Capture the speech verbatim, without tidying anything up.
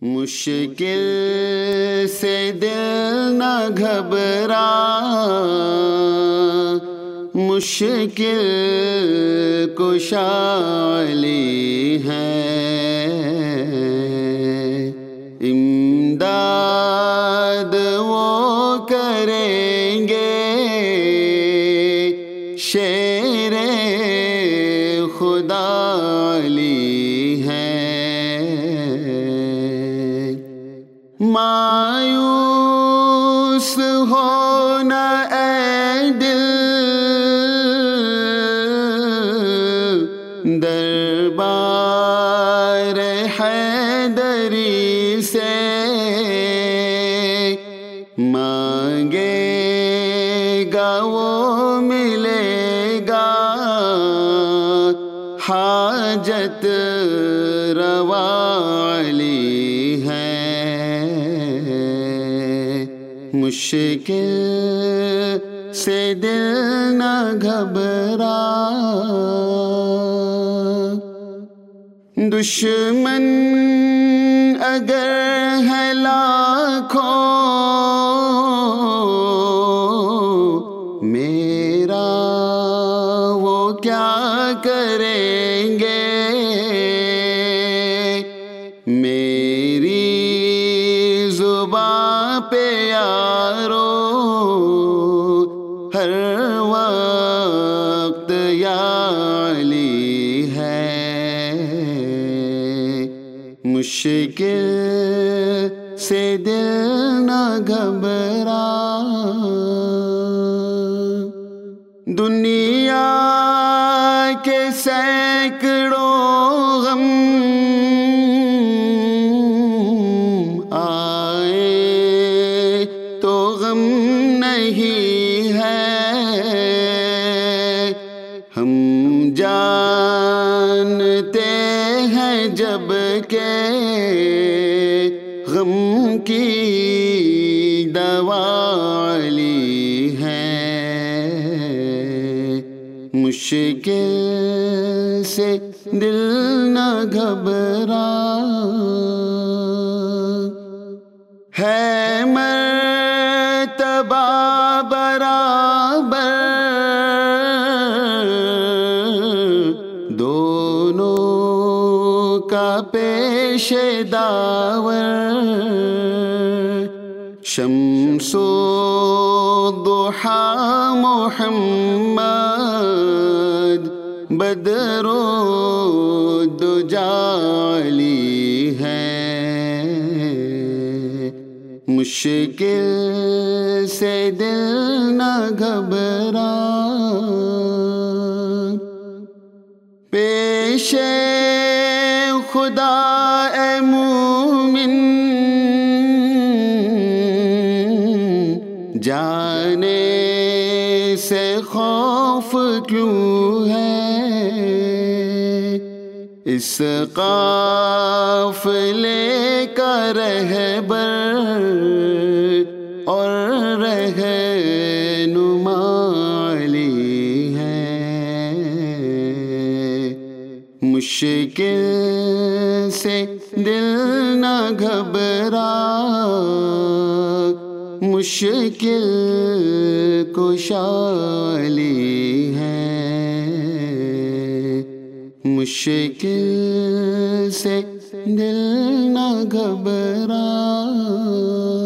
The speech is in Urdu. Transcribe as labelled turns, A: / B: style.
A: مشکل سے دل نہ گھبرا، مشکل کشا علی ہے، امداد وہ کریں گے، شیر خدا علی ہے۔ مایوس ہونا اے دل، دربار حیدری سے مانگے گا وہ ملے گا، حاجت روا علی ہے۔ مشکل سے دل نہ گھبرا، دشمن اگر ہے لاکھوں میرا وہ کیا کریں گے، میری زباں پہ یارو ہر وقت یا علی ہے۔ مشکل سے دل نہ گھبرا، دنیا کے سینکڑوں غم آئے تو غم نہیں ہے، ہم جانتے ہیں جب کہ غم کی دوا علی ہے۔ مشکل سے دل نہ گھبرا، ہے مرتبہ برابر دونوں کا پیش داور، شمس و ضحیٰ محمد، بدر و دجا علی ہے۔ مشکل سے دل نہ گھبرا، پیش خدا اے مومن جانے سے خوف کیوں ہے، اس قافلے کا رہبر اور رہنما علی ہے۔ مشکل سے دل نہ گھبرا، مشکل کشا علی ہے۔ مشکل سے دل نہ گھبرا۔